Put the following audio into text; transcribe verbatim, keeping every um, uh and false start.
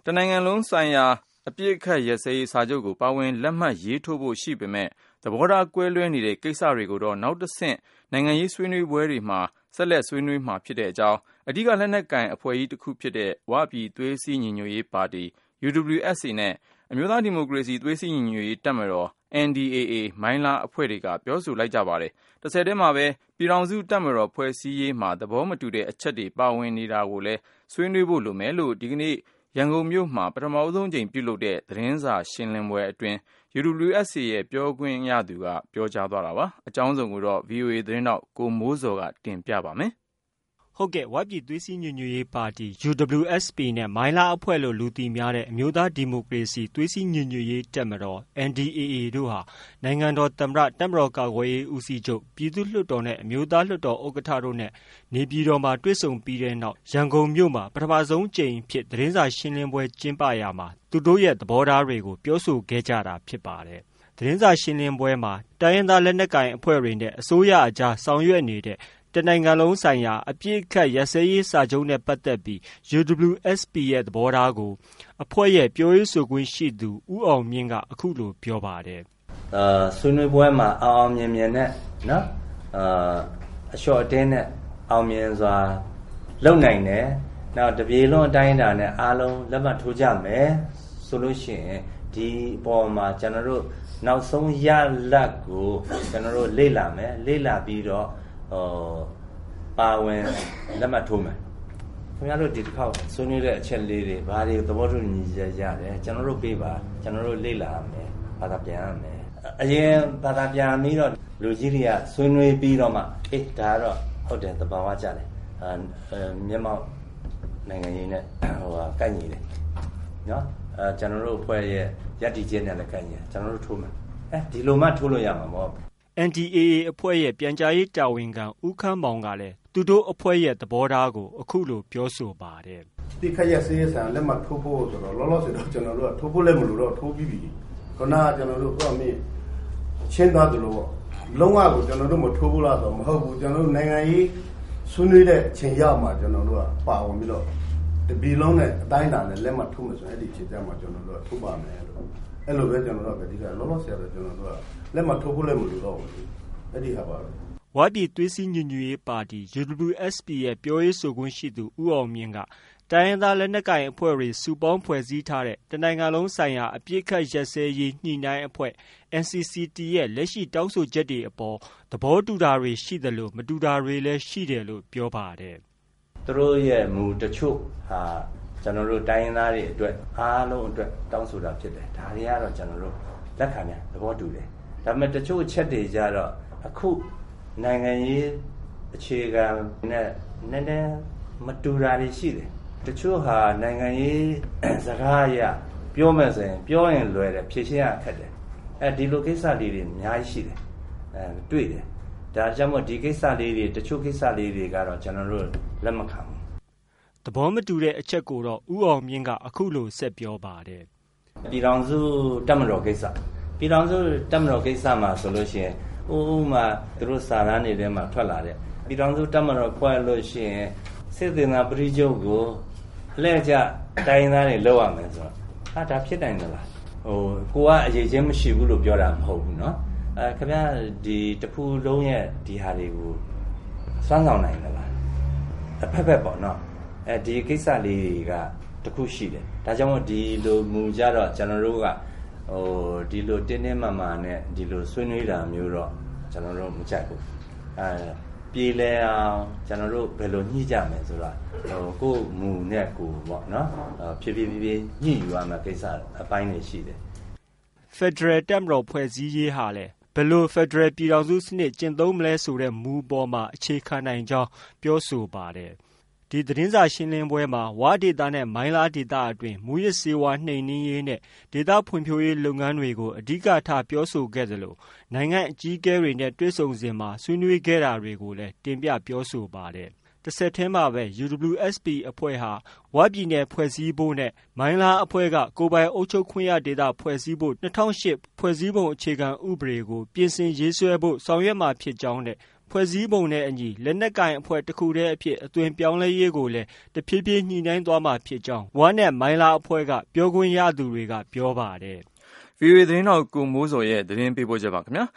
တနိုင်ငံလုံးဆိုင်ရာအပြစ်အခတ်ရက်စဲရေးစာချုပ်ကိုပါဝင်လက်မှတ်ရေးထိုးဖို့ရှိပေမဲ့သဘောထားကွဲလွဲနေတဲ့ကိစ္စတွေကိုတော့နောက်တစ်ဆင့်နိုင်ငံရေးဆွေးနွေးပွဲတွေမှာဆက်လက်ဆွေးနွေးမှာဖြစ်တဲ့အကြောင်းအဓိကလက်နက်ကိုင်အဖွဲ့အစည်းတစ်ခုဖြစ်တဲ့ဝပြည်သွေးစည်းညီညွတ်ရေးပါတီ U W S A နဲ့အမျိုးသားဒီမိုကရေစီသွေးစည်းညီညွတ်ရေးတပ်မတော် N D A A မိုင်းလားအဖွဲ့တွေကပြောဆိုလိုက်ကြပါတယ်။တစ်ဆက်တည်းမှာပဲပြည်ထောင်စုတပ်မတော်ဖွဲ့စည်းရေးမှာသဘောမတူတဲ့အချက်တွေပါဝင်နေတာကိုလည်းဆွေးနွေးဖို့လိုမယ်လို့ဒီကနေ့ရန်ကုန်မြို့မှာပထမဆုံးကြိမ်ပြုလုပ်တဲ့သတင်းစာရှင်းလင်းပွဲအတွင်း U W S A ရဲ့ပြောခွင့်ရသူကပြောကြားသွားတာပါ။အကြောင်းစုံကိုတော့ V O A သတင်းတောက်ကိုမိုးစော်ကတင်ပြပါမယ်။ဟုတ်ကဲ့ဝပြည်သွေးစည်းညီညွတ်ရေးပါတီ U W S A နဲ့မိုင်းလားအဖွဲ့လို့လူသိများတဲ့အမျိုးသားဒီမိုကရေစီသွေးစည်းညီညွတ်ရေးတပ်မတော် N D A A တို့ဟာနိုင်ငံတော်သမ္မတတပ်မတော်ကာကွယ်ရေးဦးစီးချုပ်ပြည်သူ့လွှတ်တော်နဲ့အမျိုးသားလွှတ်တော်ဥက္ကဋ္ဌတို့နဲ့နေပြည်တော်မှာတွေ့ဆုံပြီးတဲ့နောက်ရန်ကုန်မြို့မှာပထမဆုံးကြိမ်ဖြစ်သတင်းစာရှင်းလင်းပွဲကျင်းပရာမှာသူတို့ရဲ့သဘောထားတွေကိုပြောဆိုခဲ့ကြတာဖြစ်ပါတယ်။သတင်းစာရှင်းလင်းပွဲမှာတိုင်းရင်းသားလက်နက်ကိုင်အဖွဲ့တွေနဲ့အစိုးရအကြားဆောင်ရွက်နေတဲ့တနိုင်ငံလုံးဆိုင်ရာအပြစ်အခတ်ရက်စဲရေးစာချုပ်နဲ့ပတ်သက်ပြီး U W S A ရဲ့သဘောထားကိုအဖွဲ့ရဲ့ပြောရေးဆိုခွင့်ရှိသူဦးအောင်မြင့်ကအခုလိုပြောပါတယ်။အာဆွေးနွေးပွဲမှာအောင်အောင်မြင်မြင်နဲ့နော်အာအလျှော့အတင်းနဲ့အောင်မြင်စွာလုပ်နိုင်တယ်။နောက်တပြေလုံးအတိုင်းအတာနဲ့အားလုံးလက်မှတ်ထိုးကြမယ်ဆိုလို့ရှိရင်ဒီပေါ်မှာကျွန်တော်တို့နောက်ဆုံးရလဒ်ကိုကျွန်တော်တို့လေ့လာမယ်လေ့လာပြီးတော့ဟိုပါဝင်လက်မှတ်ထိုးမယ်ခင်ဗျားတို့ဒီတစ်ခေါက်ဆွေးနွေးတဲ့အချက်လေးတွေဘာတွေသဘောတူညီချက်ရတယ်ကျွန်တော်တို့ပေးပါကျွန်တော်တို့လေ့လာရမယ်ဘာသာပြန်ရမယ်အရင်ဘာသာပြန်ပြီးတော့လူကြီးတွေကဆွေးနွေးပြီးတော့မှအေးဒါကတော့ဟုတ်တယ်သဘာဝကျတယ်အာမျက်မှောက်နိုင်ငံရေးနဲ့ဟိုကကိုက်ညီတယ်နော်အဲကျွန်တော်တို့အဖွဲ့ရဲ့ယက်တီကျင်းနဲ့လည်းကိုက်ညီတယ်ကျွန်တော်တို့ထိုးမယ်အဲဒီလိုမှထိုးလို့ရမှာမဟုတ် N D A A အဖွဲ့ရဲ့ပြန်ကြားရေးတာဝန်ခံဦးခမ်းမောင်ကလည်းသူတို့အဖွဲ့ရဲ့သဘောထားကိုအခုလိုပြောဆိုပါတယ်။ဒီခရက်စေးဆန်လက်မှတ်ထိုးဖို့ဆိုတော့လောလောဆယ်တော့ကျွန်တော်တို့ကထိုးဖို့လည်းမလိုတော့ထိုးပြီးပြီ။ခဏကျွန်တော်တို့ကမင်းချင်းသားတို့လို့လုံးဝကိုကျွန်တော်တို့မထိုးဘူးလားဆိုတော့မဟုတ်ဘူးကျွန်တော်တို့နိုင်ငံရေးဆွေးနွေးတဲ့အချိန်ရောက်မှကျွန်တော်တို့ကပါဝင်ပြီးတော့တပီလုံးနဲ့အတိုင်းအတာနဲ့လက်မှတ်ထိုးမယ်ဆိုရင်အဲ့ဒီချိန်ကျမှကျွန်တော်တို့ကထိုးပါမယ်လို့အဲ့လိုပဲကျွန်တော်တို့ကဒီကလောလောဆယ်တော့ကျွန်တော်တို့ကလက်မှတ်ထိုးဖို့လည်းမလိုတော့ဘူးအဲ့ဒီဟာပါပဲဝပြည်သွေးစည်းညီညွတ်ရေးပါတီ U W S A ရဲ့ပြောရေးဆိုခွင့်ရှိသူဦးအောင်မြင့်ကတိုင်းရင်းသားလက်နက်ကိုင်အဖွဲ့တွေစုပေါင်းဖွဲ့စည်းထားတဲ့တနိုင်ငံလုံးဆိုင်ရာအပြစ်ခတ်ရက်စဲရေးညှိနှိုင်းအဖွဲ့ N C C T ရဲ့လက်ရှိတောင်းဆိုချက်တွေအပေါ်သဘောတူတာတွေရှိတယ်လို့မတူတာတွေလည်းရှိတယ်လို့ပြောပါတယ်သူတို့ရဲ့မူတချို့ဟာကျွန်တော်တို့တိုင်းရင်းသားတွေအတွက်အားလုံးအတွက်တောင်းဆိုတာဖြစ်တယ်ဒါတွေကတော့ကျွန်တော်တို့လက်ခံများသဘောတူတယ်ဒါပေမဲ့တချို့ချက်တွေကြတော့အခုနိုင်ငံရေးအခြေခံနဲ့နည်းနည်းမတူတာတွေရှိတယ်တချို့ဟာနိုင်ငံရေးစကားအရပြောမယ်ဆိုရင်ပြောရင်လွယ်တယ်ဖြေရှင်းရခက်တယ်အဲဒီလိုကိစ္စလေးတွေအများကြီးရှိတယ်အဲတွေ့တယ်ဒါကြောင့်မို့ဒီကိစ္စလေးတွေတချို့ကိစ္စလေးတွေကတော့ကျွန်တော်တို့လက်မခံဘူးသဘောမတူတဲ့အချက်ကိုတော့ဦးအောင်မြင့်ကအခုလိုဆက်ပြောပါတယ်ပြည်ထောင်စုတပ်မတော်ကိစ္စပြည်ထောင်စုတပ်မတော်ကိစ္စမှာဆိုလို့ရှိရင်ဥဥမှာသူတို့စာရန်တွေထဲမှာထွက်လာတဲ့ပြည်ထောင်စုတပ်မတော်ဖွဲ့လို့ရှိရင်စစ်သေနာပရိချုပ်ကိုလှည့်ကြတိုင်းသားတွေလောက်ရမယ်ဆိုတော့ဟာဒါဖြစ်နိုင်သလားဟိုကိုကအရေးချင်းမရှိဘူးလို့ပြောတာမဟုတ်ဘူးเนาะအဲခင်ဗျားဒီတဖူလုံးရဲ့ဒီဟာတွေကိုစွမ်းဆောင်နိုင်သလားအဖက်ဖက်ပေါ့เนาะအဲဒီကိစ္စလေးတွေကတခုရှိတယ်ဒါကြောင့်မို့ဒီလိုမူကြတော့ကျွန်တော်တို့ကဟိုဒီလိုတင်းတင်းမာမာနဲ့ဒီလိုဆွေးနွေးတာမျိုးတော့ကျွန်တော်တို့မကြိုက်ဘူးအဲပြေလဲအောင်ကျွန်တော်တို့ဘယ်လိုညှိကြမယ်ဆိုတာဟိုကိုယ်မူနဲ့ကိုယ်ပေါ့နော်ဖြည်းဖြည်းဖြည်းဖြည်းညှိယူရမယ့်ကိစ္စအပိုင်းတွေရှိတယ် Federal တပ်မတော်ဖွဲ့စည်းရေးဟာလည်းဘယ်လို Federal ပြည်ထောင်စုစနစ်ကျင့်သုံးမလဲဆိုတဲ့မူပေါ်မှာအခြေခံနိုင်ကြောင်းပြောဆိုပါတယ်ဒီသတင်းစာရှင်းလင်းပွဲမှာဝါဒေတာနဲ့မိုင်းလားဒေတာအတွင်းမူရစ်စေဝါနှိမ်နင်းရေးနဲ့ဒေတာဖွံ့ဖြိုးရေးလုပ်ငန်းတွေကိုအဓိကထားပြောဆိုခဲ့သလိုနိုင်ငံအကြီးအကဲတွေနဲ့တွေ့ဆုံစဉ်မှာဆွေးနွေးခဲ့တာတွေကိုလည်းတင်ပြပြောဆိုပါတယ်။တစ်ဆက်တည်းမှာပဲ U W S A အဖွဲ့ဟာဝပြည်နယ်ဖွဲ့စည်းဖို့နဲ့မိုင်းလားအဖွဲ့ကကိုယ်ပိုင်အုပ်ချုပ်ခွင့်ရဒေတာဖွဲ့စည်းဖို့၂၀၀၈ဖွဲ့စည်းပုံအခြေခံဥပဒေကိုပြင်ဆင်ရေးဆွဲဖို့ဆောင်ရွက်မှာဖြစ်ကြောင်းနဲ့ဖွဲ့စည်းပုံနဲ့အညီလက်နက်ကိုင်အဖွဲ့တစ်ခုတည်းအဖြစ်အသွင်ပြောင်းလဲရေးကိုလည်းတဖြည်းဖြည်းညှိနှိုင်းသွားမှာဖြစ်ကြောင်းဝါနဲ့မိုင်းလားအဖွဲ့ကပြောခွင့်ရသူတွေကပြောပါတယ်။ ဗွီအိုအေသတင်းထောက်ကိုမိုးစောရဲ့သတင်းပေးပို့ချက်ပါခင်ဗျာ